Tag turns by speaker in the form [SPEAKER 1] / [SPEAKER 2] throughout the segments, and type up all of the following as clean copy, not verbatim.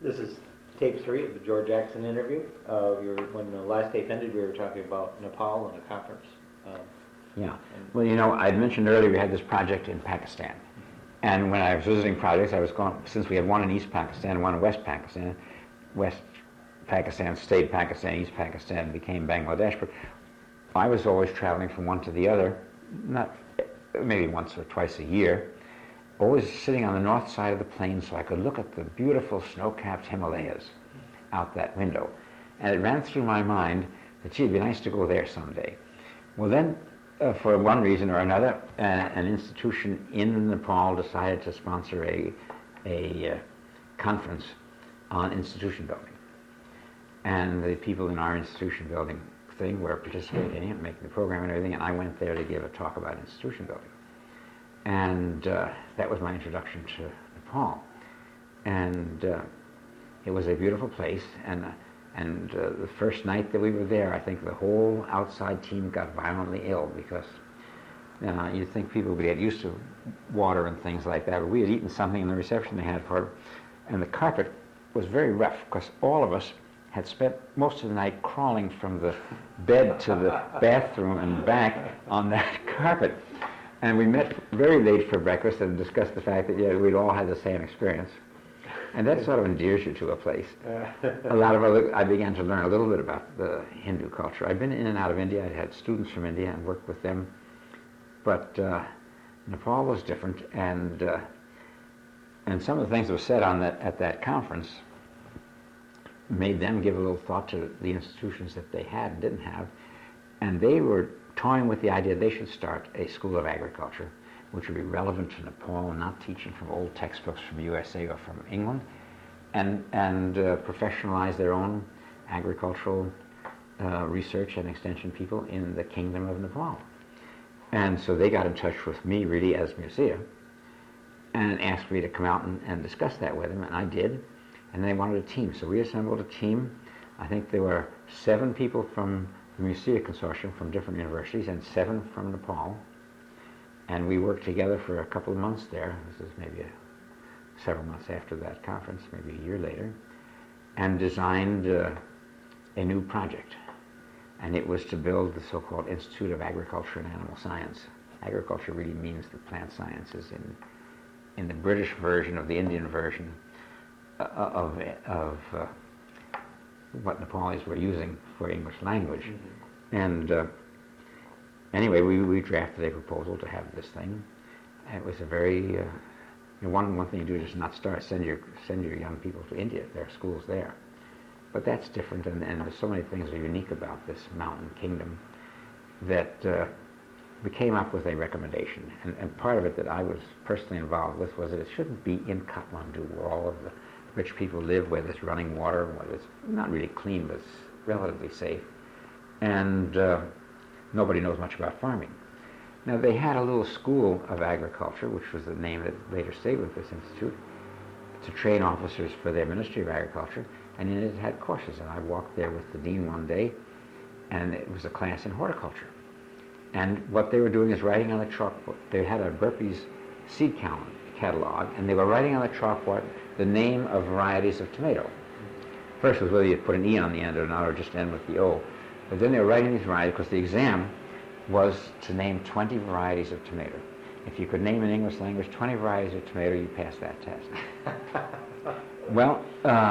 [SPEAKER 1] This is tape 3 of the George Jackson interview. When the last tape ended, we were talking about Nepal and a conference.
[SPEAKER 2] Yeah. Well, you know, I'd mentioned earlier we had this project in Pakistan. And when I was visiting projects, I was going, since we had one in East Pakistan, one in West Pakistan stayed Pakistan, East Pakistan became Bangladesh. But I was always traveling from one to the other, not maybe once or twice a year, always sitting on the north side of the plain so I could look at the beautiful snow-capped Himalayas out that window. And it ran through my mind that, gee, it'd be nice to go there someday. Well, then, for one reason or another, an institution in Nepal decided to sponsor a conference on institution building. And the people in our institution building thing were participating in it, making the program and everything, and I went there to give a talk about institution building. And that was my introduction to Nepal. And it was a beautiful place, and the first night that we were there, I think the whole outside team got violently ill because you'd think people would get used to water and things like that, but we had eaten something in the reception they had for it, and the carpet was very rough because all of us had spent most of the night crawling from the bed to the bathroom and back on that carpet. And we met very late for breakfast and discussed the fact that we'd all had the same experience. And that sort of endears you to a place. I began to learn a little bit about the Hindu culture. I'd been in and out of India. I'd had students from India and worked with them. But Nepal was different, and some of the things that were said at that conference made them give a little thought to the institutions that they had and didn't have. And they were toying with the idea they should start a school of agriculture, which would be relevant to Nepal, not teaching from old textbooks from USA or from England, and professionalize their own agricultural research and extension people in the Kingdom of Nepal. And so they got in touch with me really as Mircea and asked me to come out and discuss that with them, and I did. And they wanted a team, so we assembled a team. I think there were 7 people from the Mircea Consortium from different universities and 7 from Nepal. And we worked together for a couple of months there. This is maybe several months after that conference, maybe a year later, and designed a new project. And it was to build the so-called Institute of Agriculture and Animal Science. Agriculture really means the plant sciences. In the British version of the Indian version of what Nepalis were using for English language. Mm-hmm. And anyway, we drafted a proposal to have this thing. And it was a very, one thing you do is not send your young people to India. There are schools there. But that's different, and there's so many things that are unique about this mountain kingdom that we came up with a recommendation. And part of it that I was personally involved with was that it shouldn't be in Kathmandu, where all of the rich people live, where there's running water, where it's not really clean, but it's relatively safe. And nobody knows much about farming. Now, they had a little school of agriculture, which was the name that later stayed with this institute, to train officers for their Ministry of Agriculture, and in it had courses. And I walked there with the dean one day, and it was a class in horticulture. And what they were doing is writing on the chalkboard. They had a Burpees seed catalog, and they were writing on the chalkboard the name of varieties of tomato. First was whether you put an E on the end or not, or just end with the O. But then they were writing these varieties because the exam was to name 20 varieties of tomato. If you could name in English language 20 varieties of tomato, you passed that test. Well,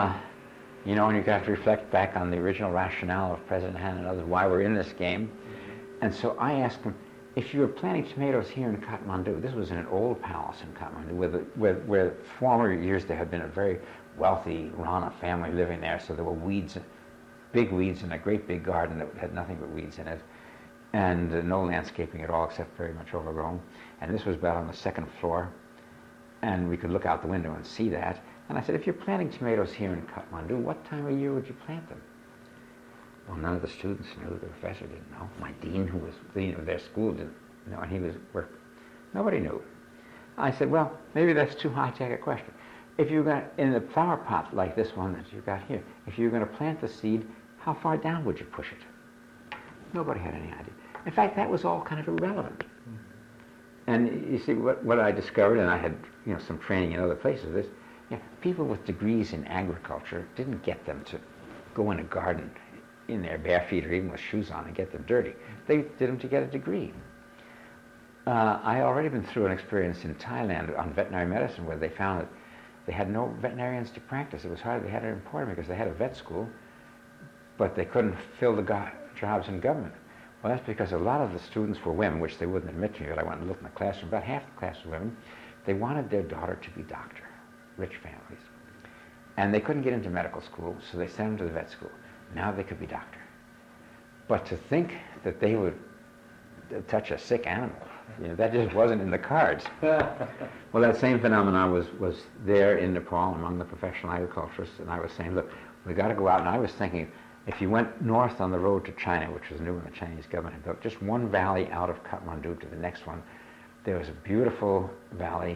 [SPEAKER 2] and you have to reflect back on the original rationale of President Han and others, why we're in this game. And so I asked them, if you were planting tomatoes here in Kathmandu, this was in an old palace in Kathmandu, where former years there had been a very wealthy Rana family living there, so there were weeds, big weeds in a great big garden that had nothing but weeds in it, and no landscaping at all except very much overgrown. And this was about on the 2nd floor, and we could look out the window and see that. And I said, if you're planting tomatoes here in Kathmandu, what time of year would you plant them? Well, none of the students knew. The professor didn't know. My dean, who was the dean of their school, didn't know, and nobody knew. I said, well, maybe that's too high-tech a question. If you're going to, in a flower pot like this one that you've got here, if you're going to plant the seed, how far down would you push it? Nobody had any idea. In fact, that was all kind of irrelevant. And you see, what I discovered, and I had some training in other places of this, Yeah, people with degrees in agriculture didn't get them to go in a garden in their bare feet or even with shoes on and get them dirty. They did them to get a degree. I already been through an experience in Thailand on veterinary medicine where they found that they had no veterinarians to practice. It was hard. They had to import them because they had a vet school, but they couldn't fill the jobs in government. Well, that's because a lot of the students were women, which they wouldn't admit to me, but I went and looked in the classroom. About half the class were women. They wanted their daughter to be doctor, rich families. And they couldn't get into medical school, so they sent them to the vet school. Now they could be doctor. But to think that they would touch a sick animal, that just wasn't in the cards. Well, that same phenomenon was there in Nepal among the professional agriculturists, and I was saying, look, we got to go out. And I was thinking, if you went north on the road to China, which was new when the Chinese government had built, just one valley out of Kathmandu to the next one, there was a beautiful valley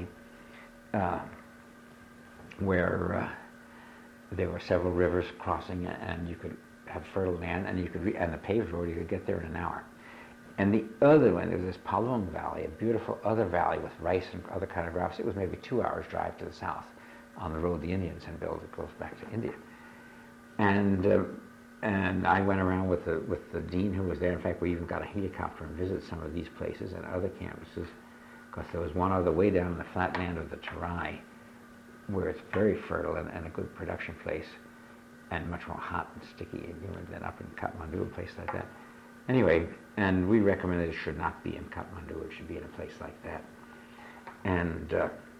[SPEAKER 2] where there were several rivers crossing, and you could have fertile land, and and the paved road, you could get there in an hour. And the other one, there was this Palung Valley, a beautiful other valley with rice and other kind of crops. It was maybe 2 hours drive to the south on the road the Indians had built that goes back to India. And I went around with the dean who was there. In fact, we even got a helicopter and visited some of these places and other campuses, because there was one other way down in the flat land of the Terai, where it's very fertile and a good production place, and much more hot and sticky and humid than up in Kathmandu, a place like that. Anyway, and we recommended it should not be in Kathmandu, it should be in a place like that. And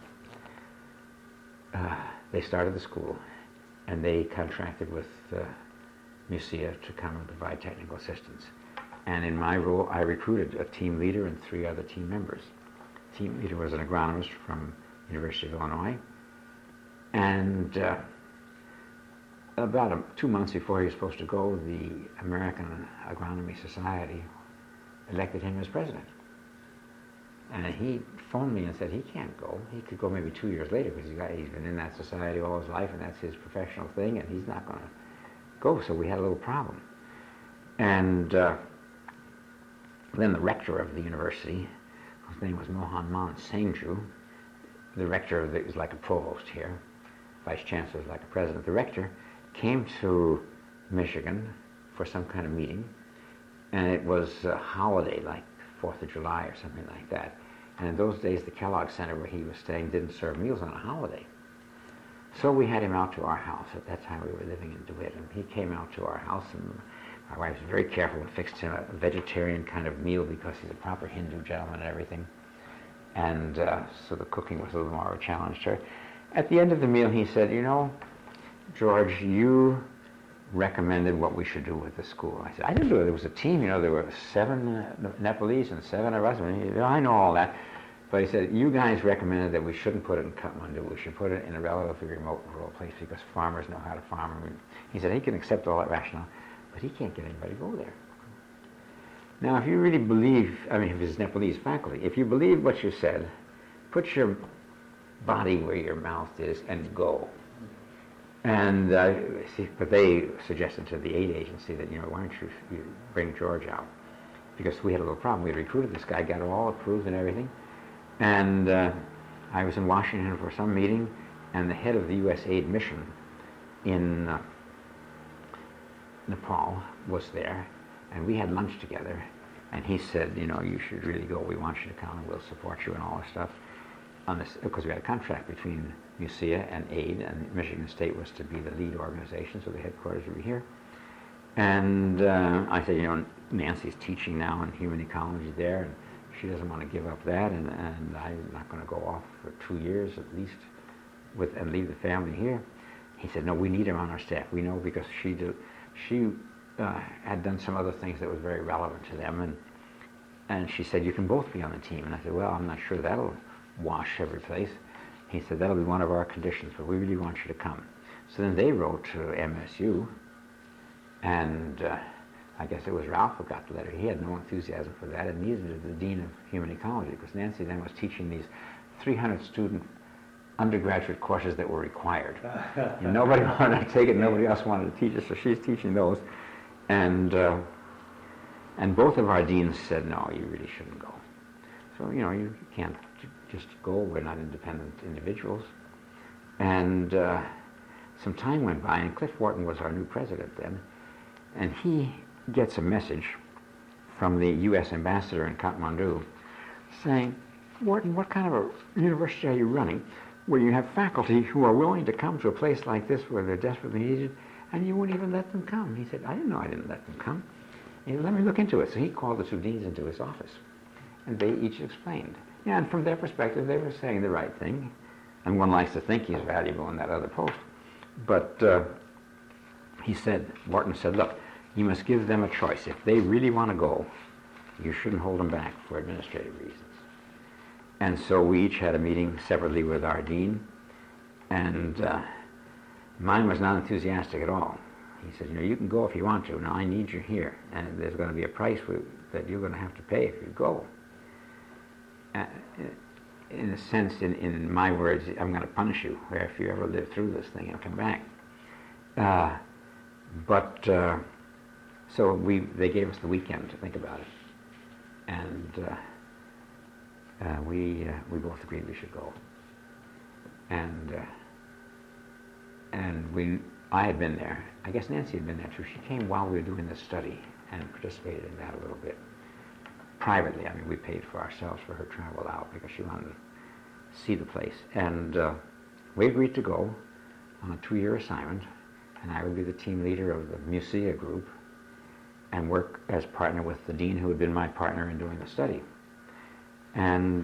[SPEAKER 2] they started the school, and they contracted with MUSEA to come and provide technical assistance. And in my role, I recruited a team leader and 3 other team members. The team leader was an agronomist from University of Illinois, and about 2 months before he was supposed to go, the American Agronomy Society elected him as president. And he phoned me and said he can't go. He could go maybe 2 years later because he's been in that society all his life and that's his professional thing, and he's not going to go. So we had a little problem. And then the rector of the university, whose name was Mohan Man Sengju, the rector is like a provost here, vice chancellor is like a president. The rector came to Michigan for some kind of meeting, and it was a holiday like 4th of July or something like that. And in those days, the Kellogg Center where he was staying didn't serve meals on a holiday. So we had him out to our house. At that time, we were living in DeWitt, and he came out to our house, and my wife was very careful and fixed him a vegetarian kind of meal because he's a proper Hindu gentleman and everything. And so the cooking was a little more of a challenge to her. At the end of the meal, he said, George, you recommended what we should do with the school. I said, I didn't do it. There was a team, there were 7 Nepalese and 7 of us. I know all that. But he said, you guys recommended that we shouldn't put it in Kathmandu. We should put it in a relatively remote rural place because farmers know how to farm. He said he can accept all that rationale, but he can't get anybody to go there. Now, if you really believe, if it's Nepalese faculty, if you believe what you said, put your body where your mouth is and go. And but they suggested to the aid agency that, why don't you bring George out? Because we had a little problem. We had recruited this guy, got it all approved and everything. And I was in Washington for some meeting, and the head of the U.S. aid mission in Nepal was there, and we had lunch together. And he said, you should really go. We want you to come, and we'll support you and all this stuff. On this, because we had a contract between MUSEA and AID, and Michigan State was to be the lead organization, so the headquarters would be here. And I said, Nancy's teaching now in human ecology there, and she doesn't want to give up that, and I'm not going to go off for 2 years at least and leave the family here. He said, no, we need her on our staff. We know because she had done some other things that was very relevant to them, and she said, you can both be on the team. And I said, well, I'm not sure that'll wash every place. He said, that'll be one of our conditions, but we really want you to come. So then they wrote to MSU, and I guess it was Ralph who got the letter. He had no enthusiasm for that, and neither did the Dean of Human Ecology, because Nancy then was teaching these 300-student undergraduate courses that were required. And nobody wanted to take it, nobody else wanted to teach it, so she's teaching those. And both of our deans said, no, you really shouldn't go. So, you can't just go. We're not independent individuals. And some time went by, and Cliff Wharton was our new president then, and he gets a message from the U.S. ambassador in Kathmandu saying, Wharton, what kind of a university are you running where you have faculty who are willing to come to a place like this where they're desperately needed, and you won't even let them come? He said, I didn't know I didn't let them come. He said, let me look into it. So he called the two deans into his office, and they each explained. Yeah, and from their perspective, they were saying the right thing, and one likes to think he's valuable in that other post. But Wharton said, look, you must give them a choice. If they really want to go, you shouldn't hold them back for administrative reasons. And so we each had a meeting separately with our dean, and mine was not enthusiastic at all. He said, you can go if you want to. Now, I need you here, and there's going to be a price that you're going to have to pay if you go. In a sense, in my words, I'm going to punish you if you ever live through this thing and come back. So they gave us the weekend to think about it, and we both agreed we should go. I had been there. I guess Nancy had been there too. She came while we were doing this study and participated in that a little bit privately. I mean, we paid for ourselves for her travel out because she wanted to see the place. And we agreed to go on a 2-year assignment, and I would be the team leader of the MUSEA group and work as partner with the dean who had been my partner in doing the study. And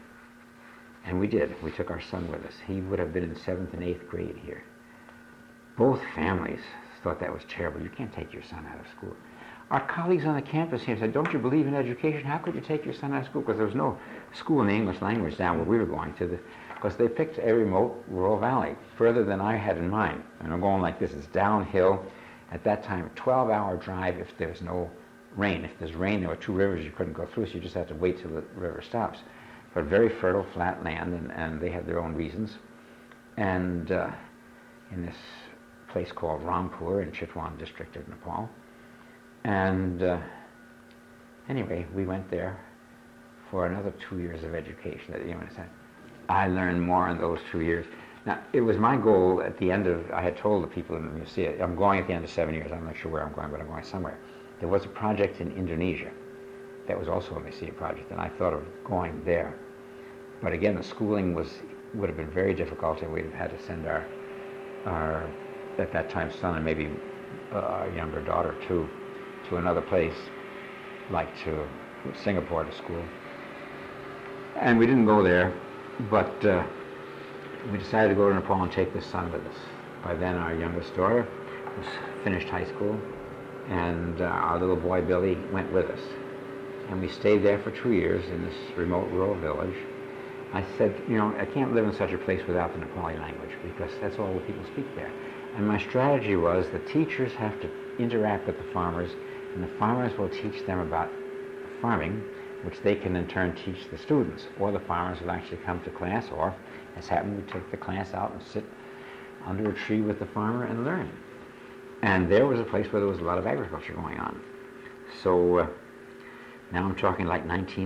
[SPEAKER 2] we did. We took our son with us. He would have been in 7th and 8th grade here. Both families thought that was terrible. You can't take your son out of school. Our colleagues on the campus here said, don't you believe in education? How could you take your son out of school? Because there was no school in the English language down where we were going to, because they picked a remote rural valley, further than I had in mind. And I'm going like this. It's downhill. At that time, a 12-hour drive if there's no rain. If there's rain, there were 2 rivers you couldn't go through, so you just had to wait till the river stops. But very fertile, flat land, and they had their own reasons. And in this place called Rampur in Chitwan district of Nepal. And anyway, we went there for another 2 years of education at the UNSF. I learned more in those 2 years. Now, it was my goal at the end of, I had told the people in the museum, I'm going at the end of 7 years. I'm not sure where I'm going, but I'm going somewhere. There was a project in Indonesia that was also a museum project, and I thought of going there. But again, the schooling would have been very difficult, and we'd have had to send our at that time, son and maybe our younger daughter too, to another place, like to Singapore to school. And we didn't go there, but we decided to go to Nepal and take the son with us. By then, our youngest daughter was finished high school, and our little boy, Billy, went with us. And we stayed there for 2 years in this remote rural village. I said, I can't live in such a place without the Nepali language, because that's all the people speak there. And my strategy was the teachers have to interact with the farmers, and the farmers will teach them about farming, which they can in turn teach the students. Or the farmers will actually come to class, or, as happened, we take the class out and sit under a tree with the farmer and learn. And there was a place where there was a lot of agriculture going on. So now I'm talking like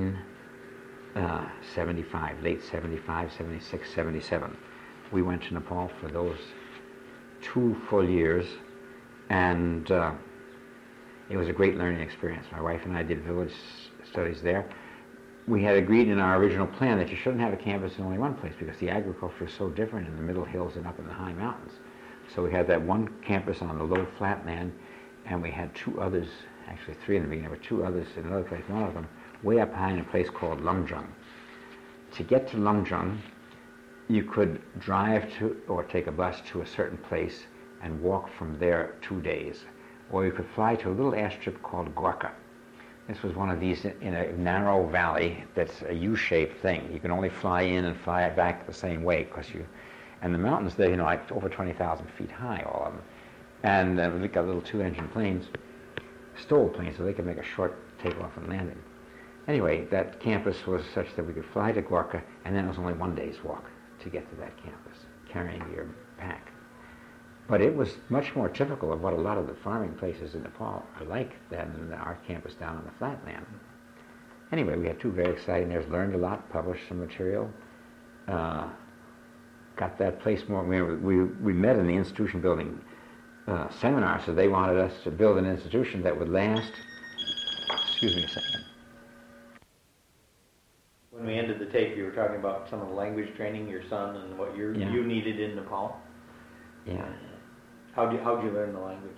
[SPEAKER 2] 1975, late 75, 76, 77. We went to Nepal for those 2 full years, and it was a great learning experience. My wife and I did village studies there. We had agreed in our original plan that you shouldn't have a campus in only one place because the agriculture is so different in the middle hills and up in the high mountains. So we had that one campus on the low flat land, and we had 2 others, actually 3 in the beginning, but 2 others in another place, one of them way up high in a place called Lumjung. To get to Lumjung, you could drive to or take a bus to a certain place and walk from there 2 days. Or you could fly to a little airstrip called Gwarka. This was one of these in a narrow valley that's a U-shaped thing. You can only fly in and fly back the same way and the mountains there, like over 20,000 feet high, all of them. And we got little 2-engine planes, STOL planes, so they could make a short takeoff and landing. Anyway, that campus was such that we could fly to Gwarka, and then it was only 1 day's walk to get to that campus, carrying your pack. But it was much more typical of what a lot of the farming places in Nepal are like than our campus down on the flatland. Anyway, we had 2 very exciting years, learned a lot, published some material, got that place more. We met in the institution building seminar, so they wanted us to build an institution that would last. Excuse me a second.
[SPEAKER 1] When we ended the tape, you were talking about some of the language training, your son, and what you needed in Nepal.
[SPEAKER 2] Yeah.
[SPEAKER 1] How'd you learn the language?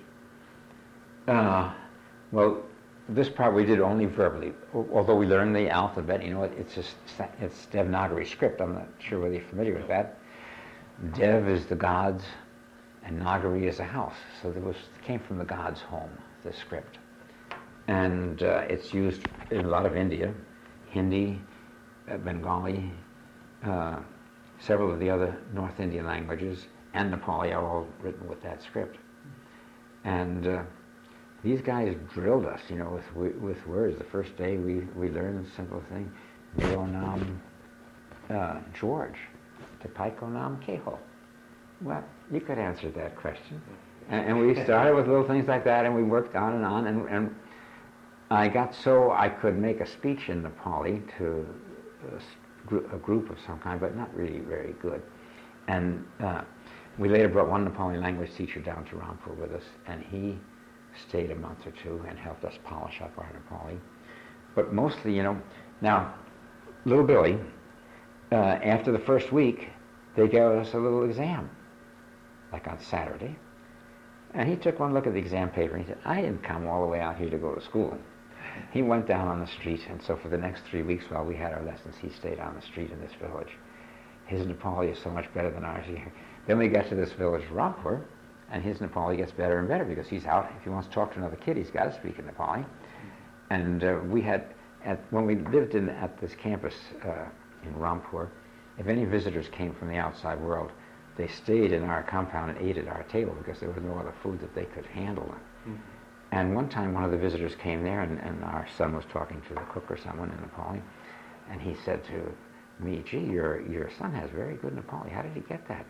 [SPEAKER 2] Well, this part we did only verbally. Although we learned the alphabet, it's Devanagari script. I'm not sure whether you're familiar with that. Dev is the gods, and Nagari is a house. So it came from the gods' home, the script. And it's used in a lot of India, Hindi, Bengali, several of the other North Indian languages, and Nepali are all written with that script. And these guys drilled us, with words. The first day we learned a simple thing, Mero Nam George, Tepaiko Nam Keho. Well, you could answer that question. And we started with little things like that, and we worked on, and I got so I could make a speech in Nepali to a group of some kind, but not really very good. And we later brought one Nepali language teacher down to Rampur with us, and he stayed a month or two and helped us polish up our Nepali. But mostly, now, little Billy, after the first week, they gave us a little exam, like on Saturday. And he took one look at the exam paper and he said, I didn't come all the way out here to go to school. He went down on the street, and so for the next 3 weeks while we had our lessons, he stayed on the street in this village. His Nepali is so much better than ours here. Then we get to this village, Rampur, and his Nepali gets better and better because he's out. If he wants to talk to another kid, he's got to speak in Nepali. And we had, when we lived at this campus in Rampur, if any visitors came from the outside world, they stayed in our compound and ate at our table because there was no other food that they could handle. Mm-hmm. And one time one of the visitors came there, and our son was talking to the cook or someone in Nepali, and he said to me, gee, your son has very good Nepali. How did he get that?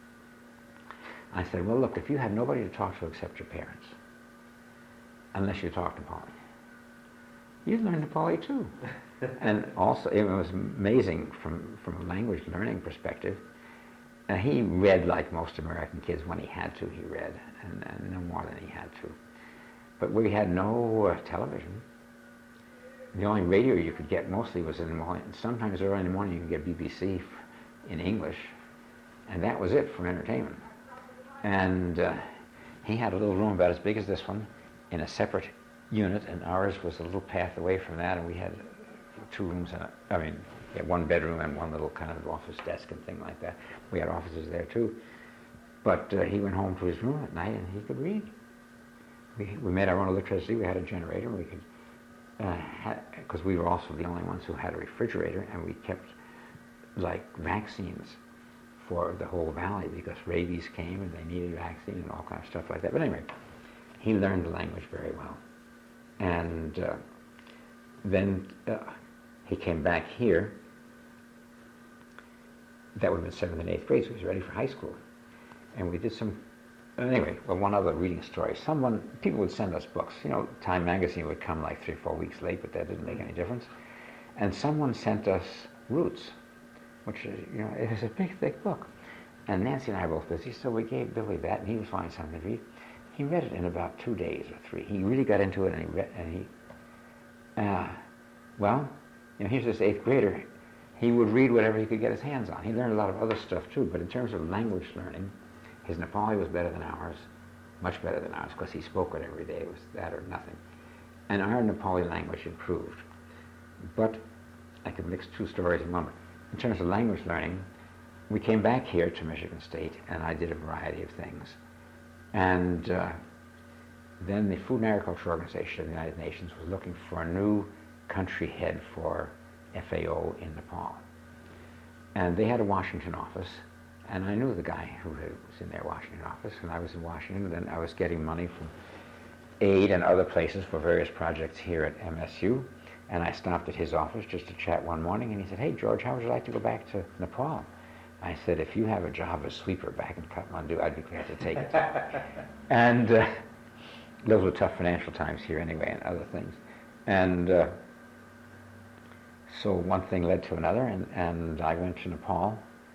[SPEAKER 2] I said, well, look, if you had nobody to talk to except your parents, unless you talk Nepali, you'd learn Nepali too. And also, it was amazing from a language learning perspective. And he read like most American kids. When he had to, he read, and no more than he had to. But we had no television. The only radio you could get mostly was in the morning. Sometimes early in the morning you could get BBC in English, and that was it for entertainment. And he had a little room about as big as this one in a separate unit, and ours was a little path away from that, and we had 2 rooms, one bedroom and one little kind of office desk and thing like that. We had offices there too. But he went home to his room at night and he could read. We made our own electricity. We had a generator. We could, because we were also the only ones who had a refrigerator, and we kept like vaccines for the whole valley because rabies came and they needed vaccine and all kinds of stuff like that. But anyway, he learned the language very well. And then he came back here. That would have been 7th and 8th grade, so he was ready for high school. And we did some, anyway, well, one other reading story. People would send us books. Time magazine would come like 3 or 4 weeks late, but that didn't make any difference. And someone sent us Roots, which is, it was a big, thick book. And Nancy and I were both busy, so we gave Billy that, and he was finding something to read. He read it in about 2 days or 3. He really got into it, and here's this 8th grader. He would read whatever he could get his hands on. He learned a lot of other stuff too, but in terms of language learning, his Nepali was better than ours, much better than ours, because he spoke it every day. It was that or nothing. And our Nepali language improved. But I could mix 2 stories in one. In terms of language learning, we came back here to Michigan State, and I did a variety of things. And then the Food and Agriculture Organization of the United Nations was looking for a new country head for FAO in Nepal. And they had a Washington office, and I knew the guy who was in their Washington office, and I was in Washington, and then I was getting money from aid and other places for various projects here at MSU, and I stopped at his office just to chat one morning, and he said, hey, George, how would you like to go back to Nepal? I said, if you have a job as sweeper back in Kathmandu, I'd be glad to take it. And those were tough financial times here anyway, and other things. And so one thing led to another, and I went to Nepal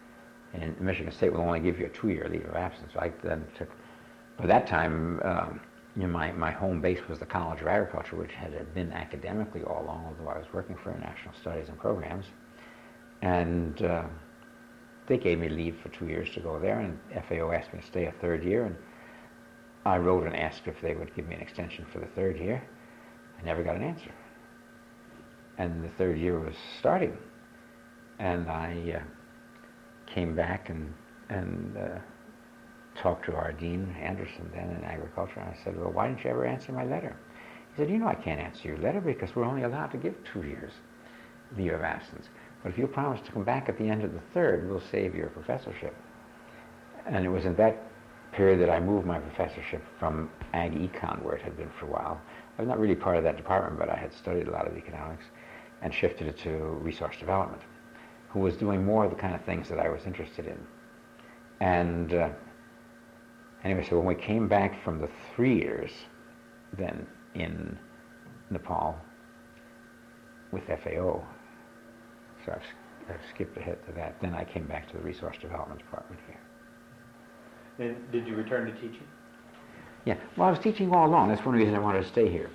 [SPEAKER 2] And Michigan State will only give you a 2-year leave of absence. So I then took, by that time, my home base was the College of Agriculture, which had been academically all along, although I was working for International Studies and Programs. And they gave me leave for 2 years to go there, and FAO asked me to stay a 3rd year, and I wrote and asked if they would give me an extension for the 3rd year. I never got an answer. And the 3rd year was starting, and I came back and talked to our dean, Anderson, then in agriculture, and I said, well, why didn't you ever answer my letter? He said, I can't answer your letter because we're only allowed to give 2 years leave of absence. But if you promise to come back at the end of the 3rd, we'll save your professorship. And it was in that period that I moved my professorship from Ag Econ, where it had been for a while. I was not really part of that department, but I had studied a lot of economics, and shifted it to resource development, who was doing more of the kind of things that I was interested in. And anyway, so when we came back from the 3 years then in Nepal with FAO, so I've skipped ahead to that, then I came back to the resource development department here.
[SPEAKER 1] And did you return to teaching?
[SPEAKER 2] Yeah, well, I was teaching all along. That's one reason I wanted to stay here.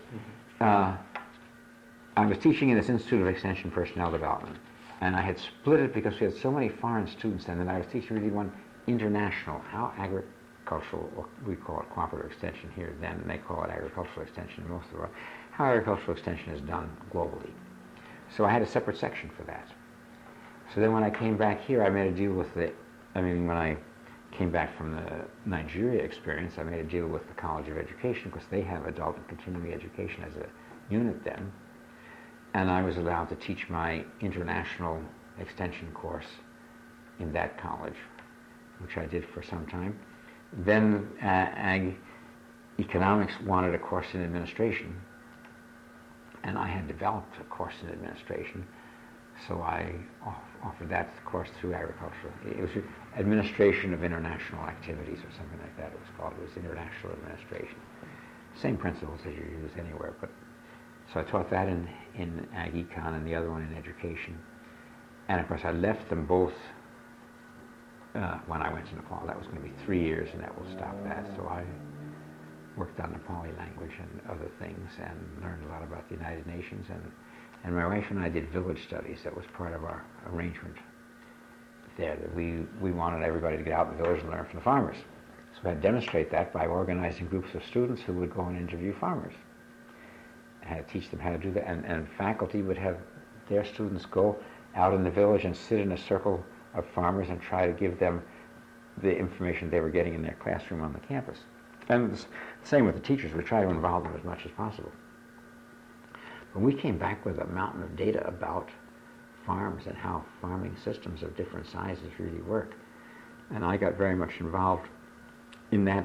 [SPEAKER 2] I was teaching in this Institute of Extension Personnel Development, and I had split it because we had so many foreign students then that I was teaching really one international, how agricultural, or we call it cooperative extension here then, and they call it agricultural extension in most of the world, how agricultural extension is done globally. So I had a separate section for that. So then when I came back here, I made a deal with when I came back from the Nigeria experience, I made a deal with the College of Education because they have adult and continuing education as a unit then. And I was allowed to teach my international extension course in that college, which I did for some time. Then Ag Economics wanted a course in administration, and I had developed a course in administration, so I offered that course through agriculture. It was Administration of International Activities or something like that it was called. It was International Administration. Same principles as you use anywhere, but so I taught that in Ag Econ and the other one in education. And of course I left them both when I went to Nepal. That was going to be 3 years, and that will stop that. So I worked on Nepali language and other things and learned a lot about the United Nations. And my wife and I did village studies. That was part of our arrangement there, that we wanted everybody to get out in the village and learn from the farmers. So we had to demonstrate that by organizing groups of students who would go and interview farmers. I had to teach them how to do that, and faculty would have their students go out in the village and sit in a circle of farmers and try to give them the information they were getting in their classroom on the campus. And the same with the teachers. We try to involve them as much as possible. But we came back with a mountain of data about farms and how farming systems of different sizes really work. And I got very much involved in that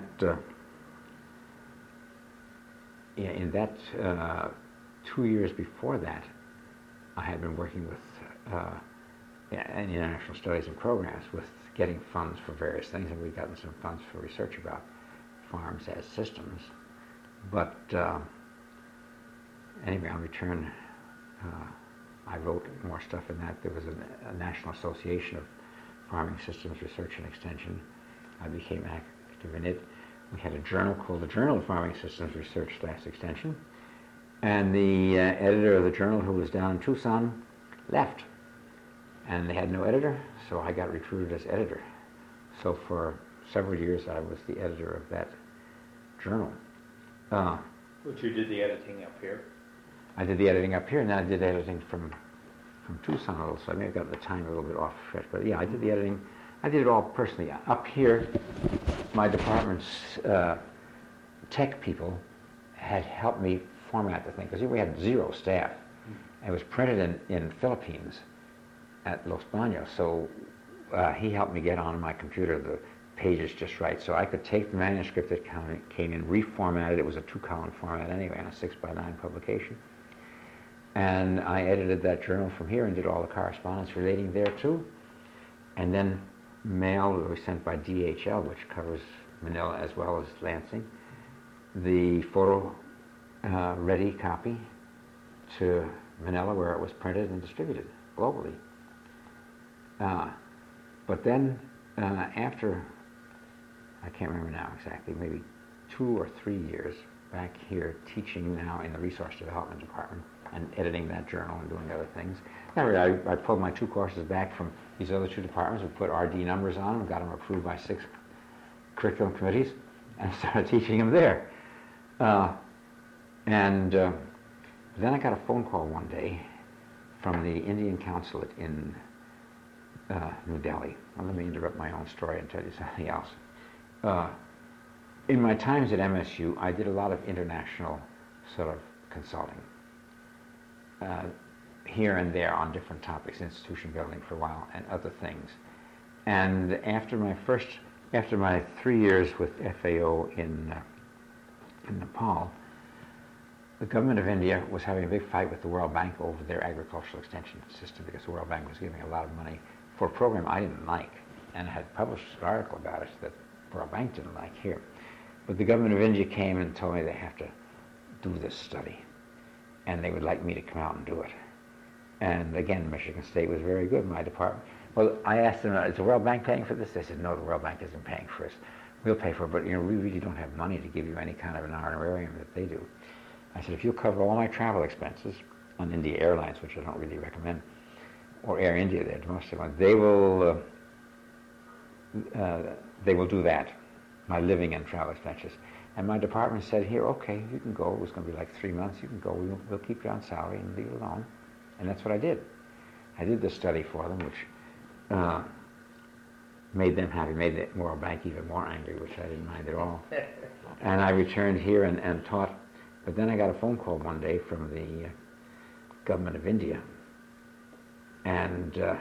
[SPEAKER 2] 2 years before that. I had been working with in international studies and programs with getting funds for various things, and we've gotten some funds for research about farms as systems. But anyway, on return, I wrote more stuff in that. There was a National Association of Farming Systems Research and Extension. I became active in it. We had a journal called the Journal of Farming Systems Research / Extension. And the editor of the journal, who was down in Tucson, left. And they had no editor, so I got recruited as editor. So for several years, I was the editor of that journal.
[SPEAKER 1] But you did the editing up here?
[SPEAKER 2] I did the editing up here, and then I did editing from Tucson a little, so I may have gotten the time a little bit off track. But yeah, I did the editing. I did it all personally. Up here, my department's tech people had helped me format the thing, because we had 0 staff. It was printed in Philippines at Los Baños, so he helped me get on my computer the pages just right, so I could take the manuscript that came in, reformat it. It was a 2-column format anyway, on a 6x9 publication. And I edited that journal from here and did all the correspondence relating thereto. And then mail was sent by DHL, which covers Manila as well as Lansing, the photo ready copy to Manila, where it was printed and distributed globally. But then after, I can't remember now exactly, maybe 2 or 3 years back here teaching now in the Resource Development Department and editing that journal and doing other things. I pulled my 2 courses back from these other 2 departments and put RD numbers on them, got them approved by 6 curriculum committees, and started teaching them there. Then I got a phone call one day from the Indian consulate in New Delhi. Well, let me interrupt my own story and tell you something else. In my times at MSU, I did a lot of international sort of consulting here and there on different topics, institution building for a while and other things. And after my 3 years with FAO in Nepal, the government of India was having a big fight with the World Bank over their agricultural extension system because the World Bank was giving a lot of money for a program I didn't like and had published an article about it that the World Bank didn't like here. But the government of India came and told me they have to do this study and they would like me to come out and do it. And again, Michigan State was very good, my department. Well, I asked them, is the World Bank paying for this? They said, no, the World Bank isn't paying for this. We'll pay for it, but we really don't have money to give you any kind of an honorarium that they do. I said, if you'll cover all my travel expenses on India Airlines, which I don't really recommend, or Air India, they're domestic ones, they will do that, my living and travel expenses. And my department said, here, okay, you can go. It was going to be like 3 months. You can go. We'll keep you on salary and leave it alone. And that's what I did. I did the study for them, which made them happy, made the World Bank even more angry, which I didn't mind at all. And I returned here and taught. But then I got a phone call one day from the government of India. And it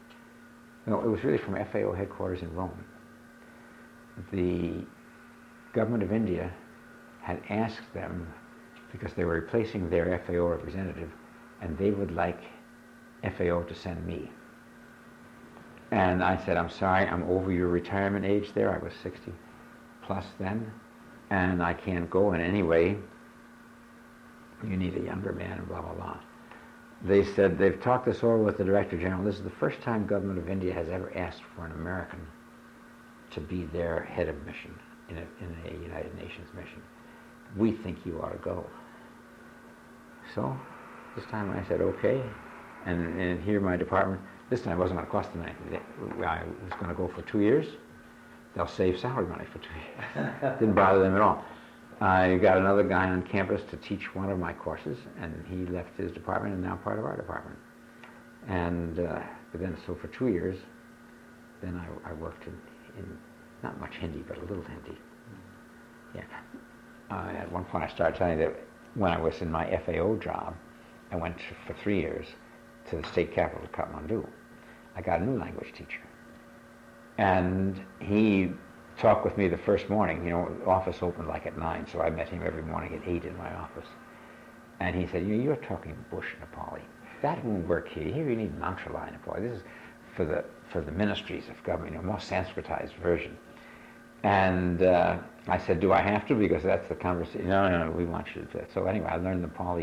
[SPEAKER 2] was really from FAO headquarters in Rome. The government of India had asked them, because they were replacing their FAO representative, and they would like FAO to send me. And I said, I'm sorry, I'm over your retirement age there. I was 60 plus then, and I can't go in any way. You need a younger man, and blah, blah, blah. They said, they've talked this over with the Director General. This is the first time government of India has ever asked for an American to be their head of mission in a United Nations mission. We think you ought to go. So this time I said, okay. And here my department, this time it wasn't going to cost them anything. I was going to go for 2 years. They'll save salary money for 2 years. Didn't bother them at all. I got another guy on campus to teach one of my courses, and he left his department and now part of our department. And but then, so for 2 years, then I worked in not much Hindi, but a little Hindi. Yeah. At one point I started telling you that when I was in my FAO job, I went for 3 years to the state capital of Kathmandu. I got a new language teacher. And he talked with me the first morning. You know, the office opened like at 9, so I met him every morning at 8 in my office. And he said, you're talking Bush Nepali. That won't work here. Here you need Mantralaya Nepali. This is for the ministries of government, more Sanskritized version. And I said, do I have to? Because that's the conversation. No, we want you to. So anyway, I learned Nepali,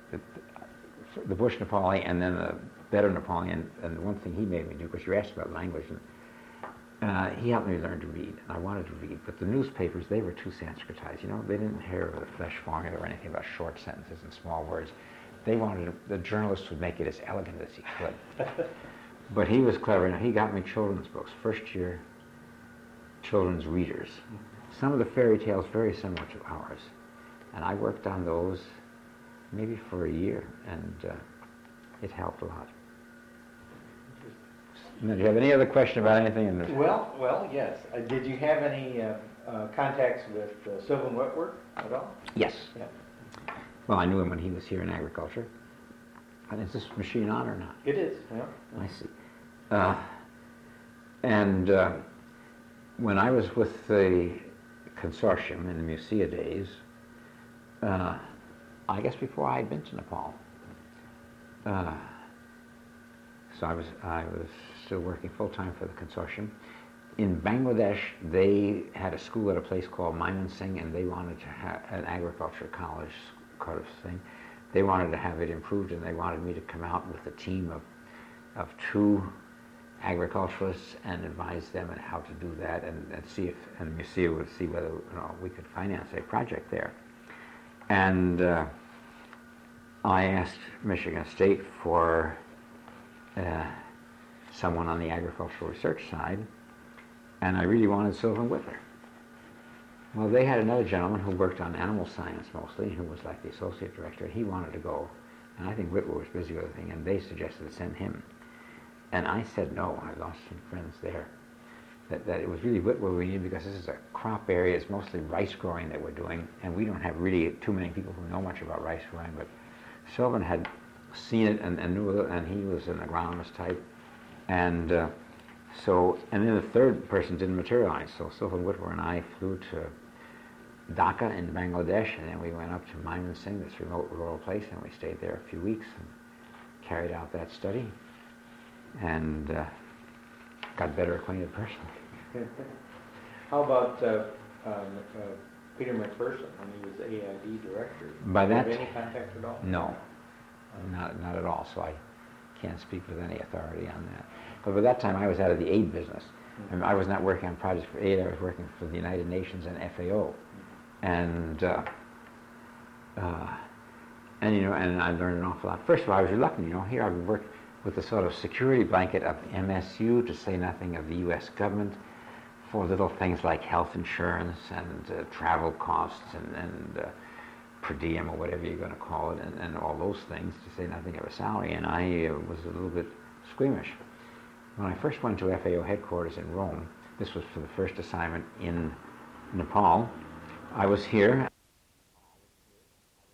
[SPEAKER 2] the Bush Nepali, and then the better Nepali. And one thing he made me do, because you asked about language, and he helped me learn to read. And I wanted to read, but the newspapers, they were too Sanskritized. They didn't hear of the flesh formula or anything about short sentences and small words. They wanted, the journalist would make it as elegant as he could. But he was clever enough. He got me children's books, first year children's readers. Some of the fairy tales very similar to ours. And I worked on those maybe for a year, and it helped a lot. Now, do you have any other question about anything in this?
[SPEAKER 1] Well, yes. Did you have any contacts with Sylvan Whitworth at all?
[SPEAKER 2] Yes.
[SPEAKER 1] Yeah.
[SPEAKER 2] Well, I knew him when he was here in agriculture. And is this machine on or not?
[SPEAKER 1] It is, yeah.
[SPEAKER 2] I see. When I was with the consortium in the MUSEA days, I guess before I had been to Nepal, so I was still working full-time for the consortium. In Bangladesh, they had a school at a place called Mymensingh, and they wanted to have an agriculture college kind of thing. They wanted to have it improved, and they wanted me to come out with a team of 2 agriculturalists and advise them on how to do that, and see if, and Musia would see whether we could finance a project there. And I asked Michigan State for someone on the agricultural research side, and I really wanted Sylvan Whitler. Well, they had another gentleman who worked on animal science mostly, who was like the associate director. He wanted to go, and I think Whitler was busy with the thing, and they suggested to send him. And I said no. I lost some friends there. That it was really Whitler we needed, because this is a crop area. It's mostly rice growing that we're doing, and we don't have really too many people who know much about rice growing. But Sylvan had seen it and knew it, and he was an agronomist type. And then the third person didn't materialize. So Sylvan Whitler and I flew to Dhaka in Bangladesh, and then we went up to Mymensingh, this remote rural place, and we stayed there a few weeks and carried out that study, and got better acquainted personally.
[SPEAKER 1] How about Peter McPherson when he was AID director?
[SPEAKER 2] By
[SPEAKER 1] Did you
[SPEAKER 2] that,
[SPEAKER 1] have any contact at all?
[SPEAKER 2] No, not at all. So I can't speak with any authority on that. But by that time, I was out of the aid business. And I was not working on projects for aid. I was working for the United Nations and FAO, and I learned an awful lot. First of all, I was reluctant. Here I've worked with the sort of security blanket of MSU, to say nothing of the U.S. government, for little things like health insurance and travel costs and per diem, or whatever you're going to call it, and all those things, to say nothing of a salary. And I was a little bit squeamish. When I first went to FAO headquarters in Rome, this was for the first assignment in Nepal, I was here,